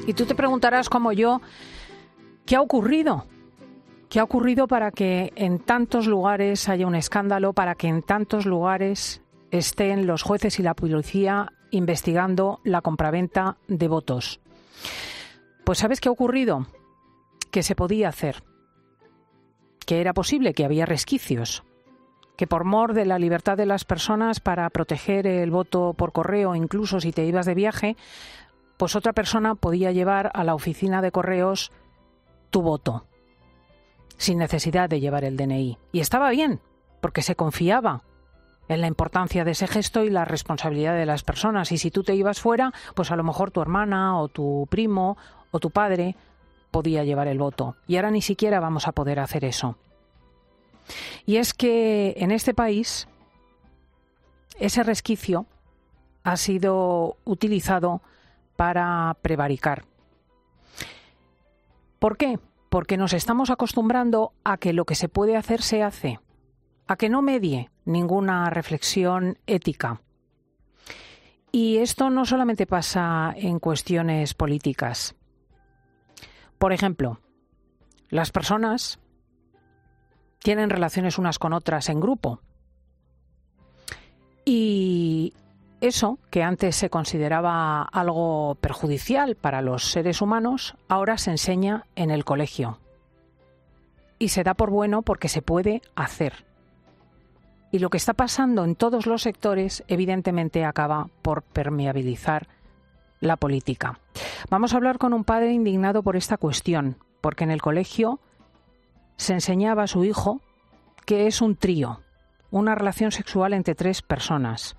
Y tú te preguntarás, como yo, ¿qué ha ocurrido? ¿Qué ha ocurrido para que en tantos lugares haya un escándalo, para que en tantos lugares estén los jueces y la policía investigando la compraventa de votos? Pues ¿sabes qué ha ocurrido? Que se podía hacer, que era posible, que había resquicios, que por mor de la libertad de las personas para proteger el voto por correo, incluso si te ibas de viaje, pues otra persona podía llevar a la oficina de correos tu voto, sin necesidad de llevar el DNI. Y estaba bien, porque se confiaba en la importancia de ese gesto y la responsabilidad de las personas. Y si tú te ibas fuera, pues a lo mejor tu hermana o tu primo o tu padre podía llevar el voto. Y ahora ni siquiera vamos a poder hacer eso. Y es que en este país ese resquicio ha sido utilizado para prevaricar. ¿Por qué? Porque nos estamos acostumbrando a que lo que se puede hacer se hace, a que no medie ninguna reflexión ética. Y esto no solamente pasa en cuestiones políticas. Por ejemplo, las personas tienen relaciones unas con otras en grupo. Y eso, que antes se consideraba algo perjudicial para los seres humanos, ahora se enseña en el colegio. Y se da por bueno porque se puede hacer. Y lo que está pasando en todos los sectores, evidentemente, acaba por permeabilizar la política. Vamos a hablar con un padre indignado por esta cuestión, porque en el colegio se enseñaba a su hijo que es un trío, una relación sexual entre 3 personas.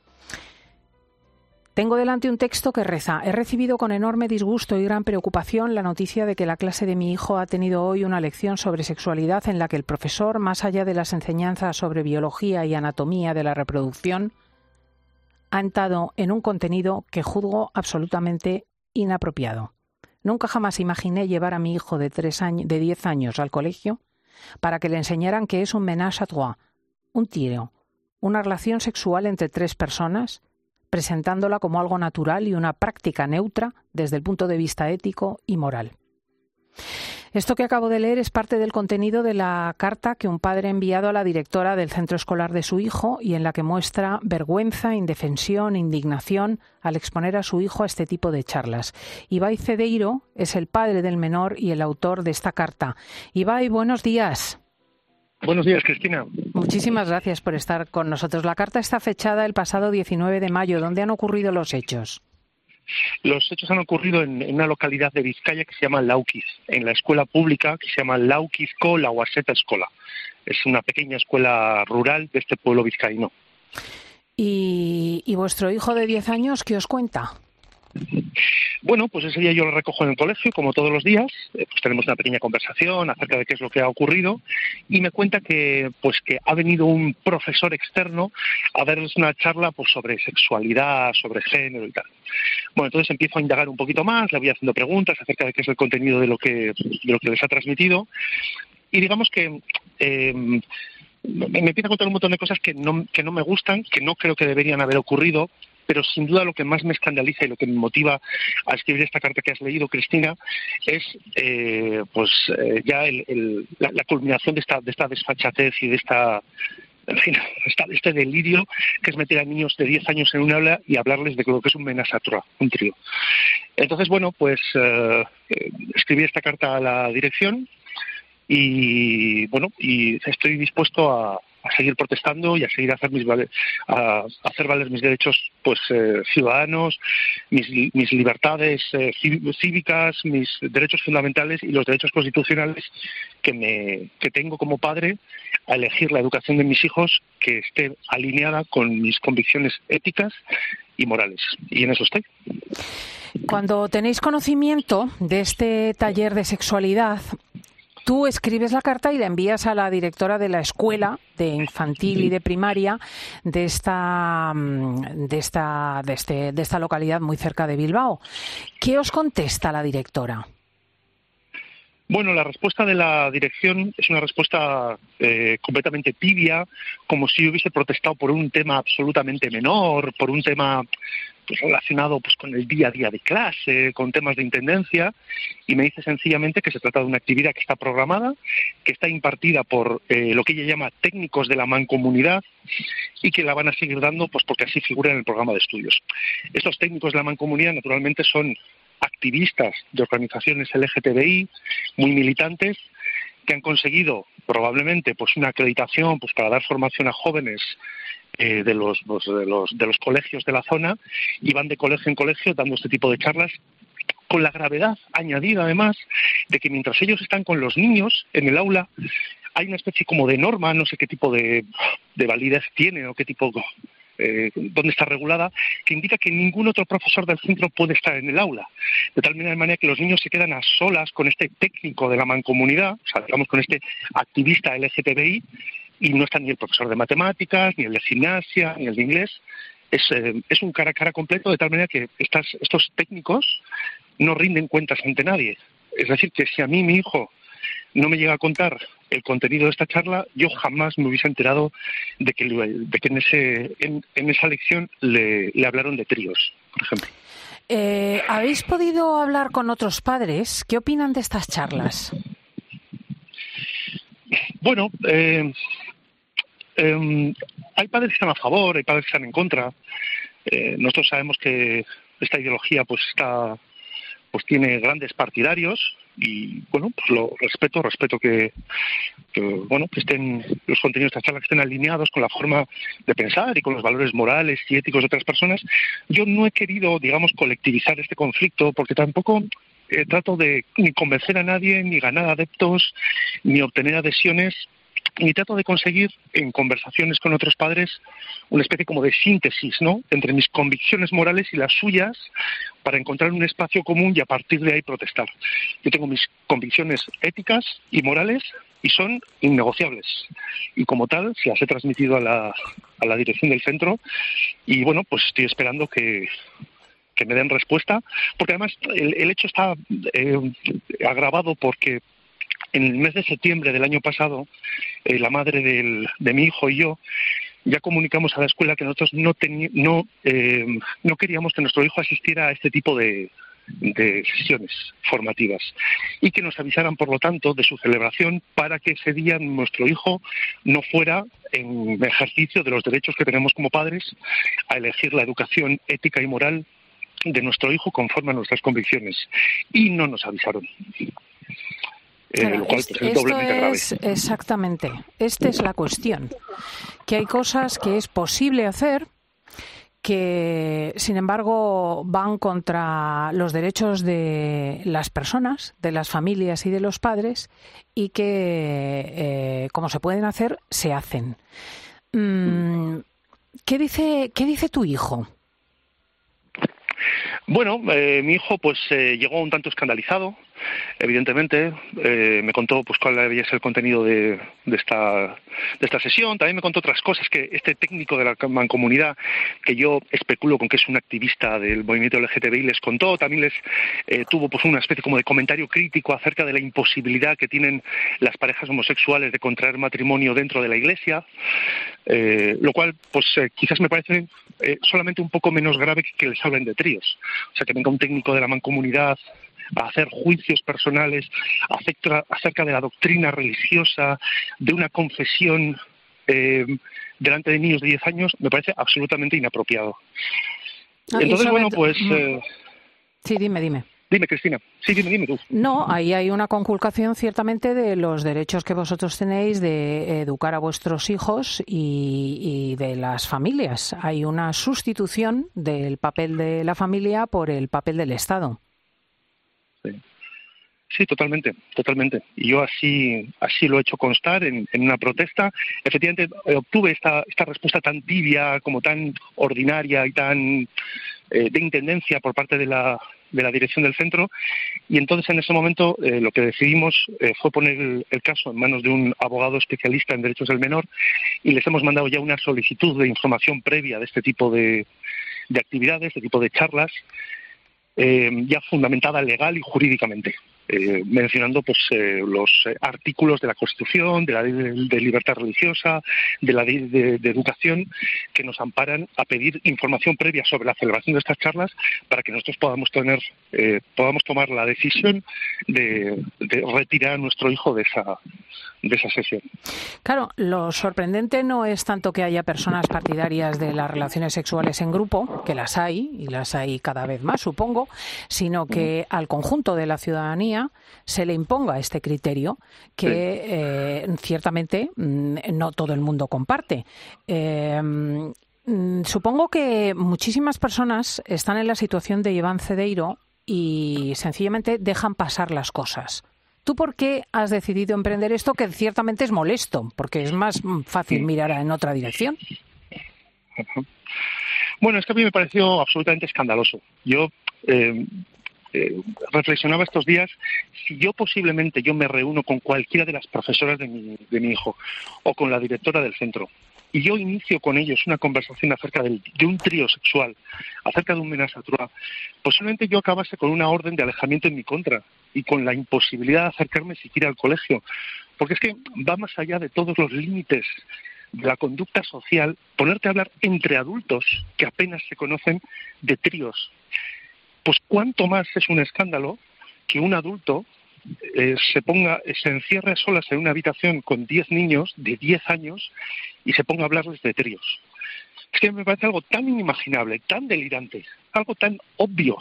Tengo delante un texto que reza: he recibido con enorme disgusto y gran preocupación la noticia de que la clase de mi hijo ha tenido hoy una lección sobre sexualidad en la que el profesor, más allá de las enseñanzas sobre biología y anatomía de la reproducción, ha entrado en un contenido que juzgo absolutamente inapropiado. Nunca jamás imaginé llevar a mi hijo de 10 años al colegio para que le enseñaran que es un ménage à trois, un trío, una relación sexual entre 3 personas, presentándola como algo natural y una práctica neutra desde el punto de vista ético y moral. Esto que acabo de leer es parte del contenido de la carta que un padre ha enviado a la directora del centro escolar de su hijo y en la que muestra vergüenza, indefensión, indignación al exponer a su hijo a este tipo de charlas. Ibai Cedeiro es el padre del menor y el autor de esta carta. Ibai, buenos días. Buenos días, Cristina. Muchísimas gracias por estar con nosotros. La carta está fechada el pasado 19 de mayo. ¿Dónde han ocurrido los hechos? Los hechos han ocurrido en una localidad de Vizcaya que se llama Laukiz, en la escuela pública que se llama Laukizko Lauaseta Escola. Es una pequeña escuela rural de este pueblo vizcaíno. ¿Y vuestro hijo de 10 años qué os cuenta? Bueno, pues ese día yo lo recojo en el colegio, como todos los días, pues tenemos una pequeña conversación acerca de qué es lo que ha ocurrido y me cuenta que ha venido un profesor externo a darles una charla pues sobre sexualidad, sobre género y tal. Bueno, entonces empiezo a indagar un poquito más, le voy haciendo preguntas acerca de qué es el contenido de lo que les ha transmitido y digamos que me empieza a contar un montón de cosas que no me gustan, que no creo que deberían haber ocurrido, pero sin duda lo que más me escandaliza y lo que me motiva a escribir esta carta que has leído, Cristina, es ya la culminación de esta desfachatez y de este delirio que es meter a niños de 10 años en un aula y hablarles de lo que es un ménage à trois, un trío. Entonces, bueno, pues escribí esta carta a la dirección y estoy dispuesto a seguir protestando y a seguir a hacer valer mis derechos ciudadanos, mis libertades cívicas, mis derechos fundamentales y los derechos constitucionales que tengo como padre a elegir la educación de mis hijos que esté alineada con mis convicciones éticas y morales. Y en eso estoy. Cuando tenéis conocimiento de este taller de sexualidad, tú escribes la carta y la envías a la directora de la escuela de infantil y de primaria de esta localidad muy cerca de Bilbao. ¿Qué os contesta la directora? Bueno, la respuesta de la dirección es una respuesta completamente tibia, como si yo hubiese protestado por un tema absolutamente menor, por un tema pues relacionado pues con el día a día de clase, con temas de intendencia, y me dice sencillamente que se trata de una actividad que está programada, que está impartida por lo que ella llama técnicos de la mancomunidad y que la van a seguir dando pues porque así figura en el programa de estudios. Estos técnicos de la mancomunidad naturalmente son activistas de organizaciones LGTBI muy militantes que han conseguido probablemente pues una acreditación pues para dar formación a jóvenes de los colegios de la zona, y van de colegio en colegio dando este tipo de charlas, con la gravedad añadida además de que mientras ellos están con los niños en el aula hay una especie como de norma, no sé qué tipo de validez tiene o qué tipo dónde está regulada, que indica que ningún otro profesor del centro puede estar en el aula, de tal manera que los niños se quedan a solas con este técnico de la mancomunidad, o sea, digamos con este activista LGTBI, y no está ni el profesor de matemáticas, ni el de gimnasia, ni el de inglés. Es un cara a cara completo, de tal manera que estos técnicos no rinden cuentas ante nadie. Es decir, que si a mí mi hijo no me llega a contar el contenido de esta charla, yo jamás me hubiese enterado de que en esa lección le hablaron de tríos, por ejemplo. ¿Habéis podido hablar con otros padres? ¿Qué opinan de estas charlas? Bueno, hay padres que están a favor, hay padres que están en contra. Nosotros sabemos que esta ideología pues tiene grandes partidarios, y bueno, pues lo respeto que estén los contenidos de esta charla, que estén alineados con la forma de pensar y con los valores morales y éticos de otras personas. Yo no he querido, digamos, colectivizar este conflicto, porque tampoco trato de ni convencer a nadie, ni ganar adeptos, ni obtener adhesiones, ni trato de conseguir en conversaciones con otros padres una especie como de síntesis, ¿no?, entre mis convicciones morales y las suyas, para encontrar un espacio común y a partir de ahí protestar. Yo tengo mis convicciones éticas y morales y son innegociables, y como tal se las he transmitido a la dirección del centro, y bueno, pues estoy esperando que me den respuesta, porque además el hecho está agravado porque en el mes de septiembre del año pasado, la madre de mi hijo y yo ya comunicamos a la escuela que nosotros no queríamos que nuestro hijo asistiera a este tipo de sesiones formativas, y que nos avisaran, por lo tanto, de su celebración, para que ese día nuestro hijo no fuera, en ejercicio de los derechos que tenemos como padres, a elegir la educación ética y moral de nuestro hijo conforme a nuestras convicciones. Y no nos avisaron. Claro, lo cual pues, es doblemente grave. Exactamente, esta es la cuestión, que hay cosas que es posible hacer que, sin embargo, van contra los derechos de las personas, de las familias y de los padres, y que, como se pueden hacer, se hacen. ¿Qué dice tu hijo? Bueno, mi hijo pues llegó un tanto escandalizado, evidentemente. Me contó pues cuál debía ser el contenido de esta sesión. También me contó otras cosas que este técnico de la mancomunidad, que yo especulo con que es un activista del movimiento LGTBI, les contó. También les tuvo pues una especie como de comentario crítico acerca de la imposibilidad que tienen las parejas homosexuales de contraer matrimonio dentro de la Iglesia, lo cual pues quizás me parece solamente un poco menos grave que les hablen de tríos. O sea, que venga un técnico de la mancomunidad a hacer juicios personales acerca de la doctrina religiosa, de una confesión delante de niños de 10 años, me parece absolutamente inapropiado. Entonces, bueno, pues... Sí, dime. Dime, Cristina. Sí, dime tú. No, ahí hay una conculcación ciertamente de los derechos que vosotros tenéis de educar a vuestros hijos y de las familias. Hay una sustitución del papel de la familia por el papel del Estado. Sí, totalmente. Y yo así lo he hecho constar en una protesta. Efectivamente, obtuve esta respuesta tan tibia, como tan ordinaria y tan de intendencia por parte de la dirección del centro, y entonces en ese momento lo que decidimos fue poner el caso en manos de un abogado especialista en derechos del menor, y les hemos mandado ya una solicitud de información previa de este tipo de actividades, de este tipo de charlas, ya fundamentada legal y jurídicamente. mencionando pues los artículos de la Constitución, de la ley de libertad religiosa, de la ley de educación, que nos amparan a pedir información previa sobre la celebración de estas charlas para que nosotros podamos tomar la decisión de retirar a nuestro hijo de esa sesión. Claro, lo sorprendente no es tanto que haya personas partidarias de las relaciones sexuales en grupo, que las hay, y las hay cada vez más, supongo, sino que al conjunto de la ciudadanía se le imponga este criterio que ciertamente no todo el mundo comparte. Supongo que muchísimas personas están en la situación de Iván Cedeiro y sencillamente dejan pasar las cosas. ¿Tú por qué has decidido emprender esto, que ciertamente es molesto, porque es más fácil mirar en otra dirección? Bueno, es que a mí me pareció absolutamente escandaloso. Yo reflexionaba estos días si yo posiblemente me reúno con cualquiera de las profesoras de mi hijo o con la directora del centro y yo inicio con ellos una conversación acerca de un trío sexual, acerca de un ménage à trois, posiblemente yo acabase con una orden de alejamiento en mi contra y con la imposibilidad de acercarme siquiera al colegio, porque es que va más allá de todos los límites de la conducta social ponerte a hablar entre adultos que apenas se conocen de tríos. Pues cuánto más es un escándalo que un adulto se encierre a solas en una habitación con 10 niños de 10 años y se ponga a hablarles de tríos. Es que me parece algo tan inimaginable, tan delirante, algo tan obvio,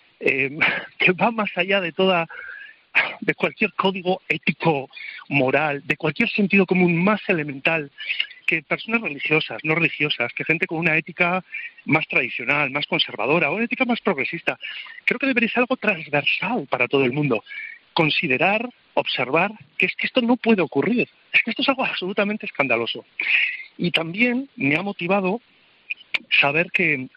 que va más allá de cualquier código ético, moral, de cualquier sentido común más elemental, que personas religiosas, no religiosas, que gente con una ética más tradicional, más conservadora, o una ética más progresista. Creo que debería ser algo transversal para todo el mundo. Considerar, observar que es que esto no puede ocurrir. Es que esto es algo absolutamente escandaloso. Y también me ha motivado saber que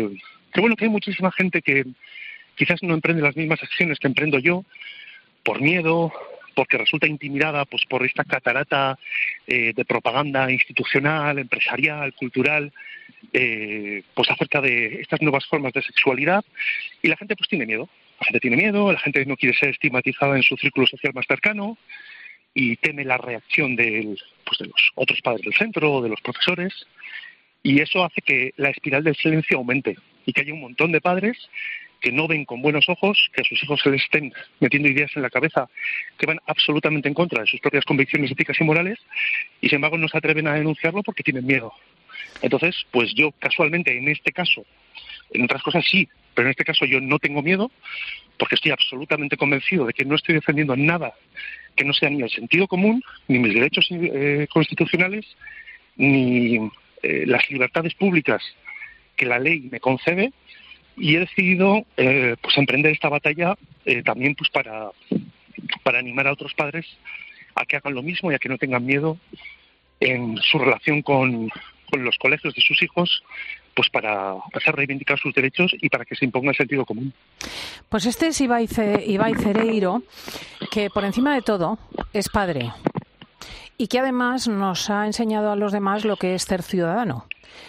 hay muchísima gente que quizás no emprende las mismas acciones que emprendo yo, por miedo, porque resulta intimidada pues por esta catarata de propaganda institucional, empresarial, cultural, pues acerca de estas nuevas formas de sexualidad, y la gente pues tiene miedo. La gente tiene miedo, la gente no quiere ser estigmatizada en su círculo social más cercano y teme la reacción de los otros padres del centro o de los profesores, y eso hace que la espiral del silencio aumente y que haya un montón de padres que no ven con buenos ojos que a sus hijos se les estén metiendo ideas en la cabeza que van absolutamente en contra de sus propias convicciones éticas y morales, y sin embargo no se atreven a denunciarlo porque tienen miedo. Entonces, pues yo casualmente en este caso, en otras cosas sí, pero en este caso yo no tengo miedo porque estoy absolutamente convencido de que no estoy defendiendo nada que no sea ni el sentido común, ni mis derechos constitucionales, ni las libertades públicas que la ley me concede, y he decidido pues emprender esta batalla también pues para animar a otros padres a que hagan lo mismo y a que no tengan miedo en su relación con los colegios de sus hijos, pues para hacer reivindicar sus derechos y para que se imponga el sentido común. Pues este es Ibai Cedeiro, que por encima de todo es padre y que además nos ha enseñado a los demás lo que es ser ciudadano.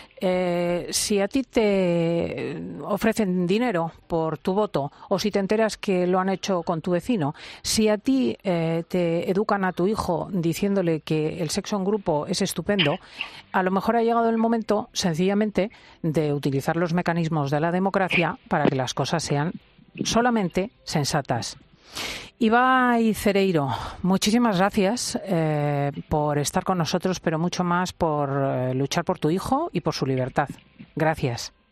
Si a ti te ofrecen dinero por tu voto, o si te enteras que lo han hecho con tu vecino, si a ti te educan a tu hijo diciéndole que el sexo en grupo es estupendo, a lo mejor ha llegado el momento sencillamente de utilizar los mecanismos de la democracia para que las cosas sean solamente sensatas. Ibai Cedeiro, muchísimas gracias por estar con nosotros, pero mucho más por luchar por tu hijo y por su libertad. Gracias.